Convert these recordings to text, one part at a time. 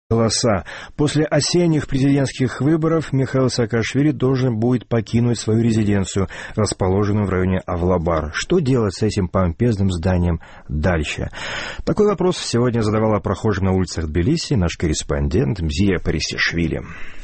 Голоса. После осенних президентских выборов Михаил Саакашвили должен будет покинуть свою резиденцию, расположенную в районе Авлабар. Что делать с этим помпезным зданием дальше? Такой вопрос сегодня задавала прохожим на улицах Тбилиси наш корреспондент Мзия Парисишвили.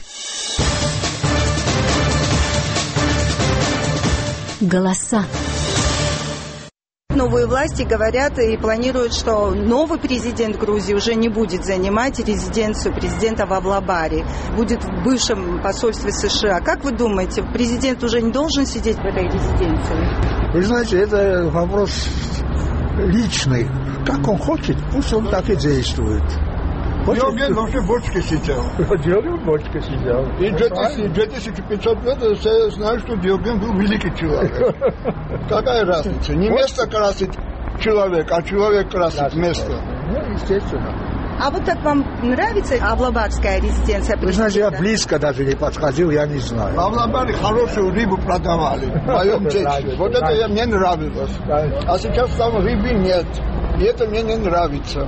Голоса. Новые власти говорят и планируют, что новый президент Грузии уже не будет занимать резиденцию президента в Авлабаре, будет в бывшем посольстве США. Как вы думаете, президент уже не должен сидеть в этой резиденции? Вы знаете, это вопрос личный. Как он хочет, пусть он так и действует. Диоген вообще бочка сидел. Диоген бочка сидел. И 2500 лет я знаю, что Диоген был великий человек. Какая разница? Не место красит человек, а человек красит место. Ну, естественно. А вот как вам нравится Авлабарская резиденция президента? Вы знаете, я близко даже не подходил, я не знаю. В Авлабаре хорошую рыбу продавали в моем детстве. Вот это мне нравилось. А сейчас там рыбы нет. И это мне не нравится.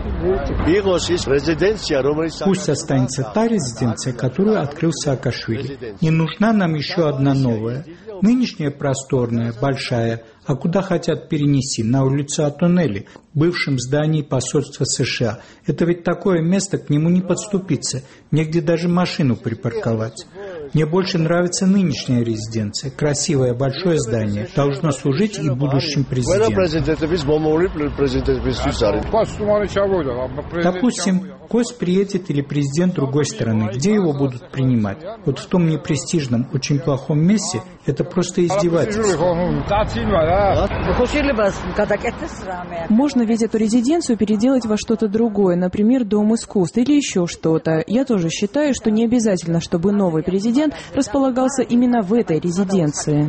Пусть останется та резиденция, которую открыл Саакашвили. Не нужна нам еще одна новая. Нынешняя просторная, большая, а куда хотят перенести? На улицу Атонели, в бывшем здании посольства США. Это ведь такое место, к нему не подступиться. Негде даже машину припарковать. Мне больше нравится нынешняя резиденция. Красивое большое здание. Должно служить и будущим президентам. Допустим, гость приедет или президент другой страны. Где его будут принимать? Вот в том непрестижном, очень плохом месте это просто издевательство. Можно ведь эту резиденцию переделать во что-то другое, например, Дом искусств или еще что-то. Я тоже считаю, что не обязательно, чтобы новый президент располагался именно в этой резиденции.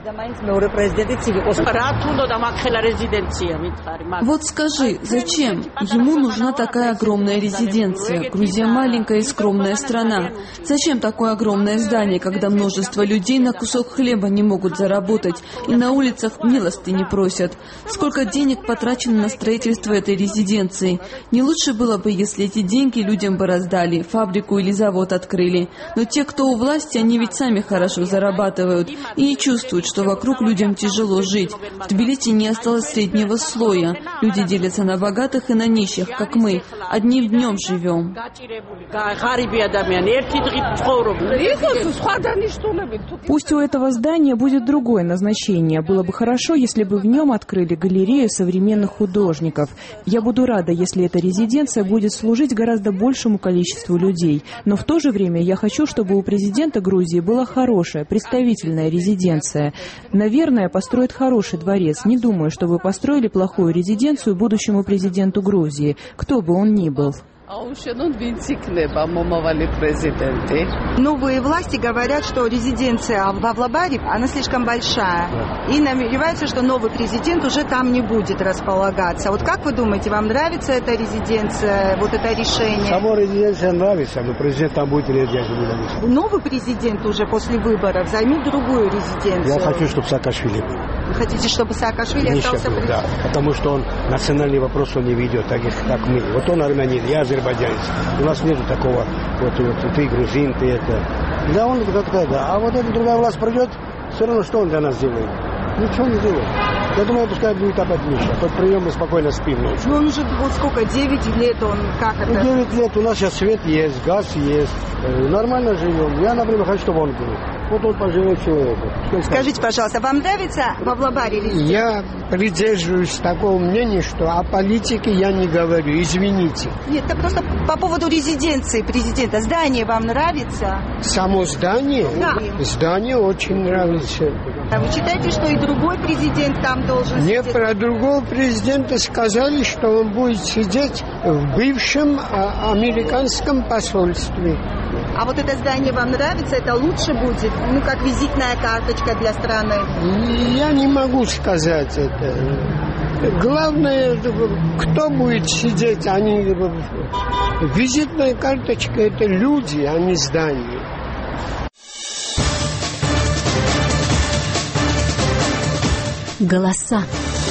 Вот скажи, зачем? Ему нужна такая огромная резиденция. Грузия маленькая и скромная страна. Зачем такое огромное здание, когда множество людей на кусок хлеба не могут заработать и на улицах милостыни просят? Сколько денег потрачено на строительство этой резиденции? Не лучше было бы, если эти деньги людям бы раздали, фабрику или завод открыли. Но те, кто у власти, они ведь сами хорошо зарабатывают и не чувствуют, что вокруг людям тяжело жить. В Тбилиси не осталось среднего слоя. Люди делятся на богатых и на нищих, как мы. Одним днем живем. Пусть у этого здания будет другое назначение. Было бы хорошо, если бы в нем открыли галерею современных художников. Я буду рада, если эта резиденция будет служить гораздо большему количеству людей. Но в то же время я хочу, чтобы у президента Грузии была хорошая, представительная резиденция. Наверное, построят хороший дворец. Не думаю, что вы построили плохую резиденцию будущему президенту Грузии, кто бы он ни был. Новые власти говорят, что резиденция в Авлабаре, она слишком большая. И намереваются, что новый президент уже там не будет располагаться. Вот как вы думаете, вам нравится эта резиденция, вот это решение? Сама резиденция нравится, но президент там будет или я не нравится. Новый президент уже после выборов займет другую резиденцию. Я хочу, чтобы Саакашвили был. Вы хотите, чтобы Саакашвили остался президентом? Да, потому что он национальный вопрос он не ведет, так как мы. Вот он армянин, я азербайджанец. У нас нет такого, вот ты грузин, ты это. Да, он как-то, да. А вот эта другая власть придет, все равно что он для нас делает? Ничего не делает. Я думаю, пускай будет опять Миша. Под прием мы спокойно спим ночью. Ну он уже вот сколько, 9 лет он, как это? 9 лет, у нас сейчас свет есть, газ есть. Нормально живем. Я, например, хочу, чтобы он был. Вот он поживет человеку. Скажите, пожалуйста, вам нравится в Авлабаре резиденция? Я придерживаюсь такого мнения, что о политике я не говорю, извините. Нет, это просто по поводу резиденции президента. Здание вам нравится? Само здание? Да. Здание очень нравится. А вы считаете, что и другой президент там должен Мне сидеть? про другого президента сказали, что он будет сидеть в бывшем американском посольстве. А вот это здание вам нравится? Это лучше будет? Ну, как визитная карточка для страны? Я не могу сказать это. Главное, кто будет сидеть, они... Визитная карточка – это люди, а не здание. Голоса.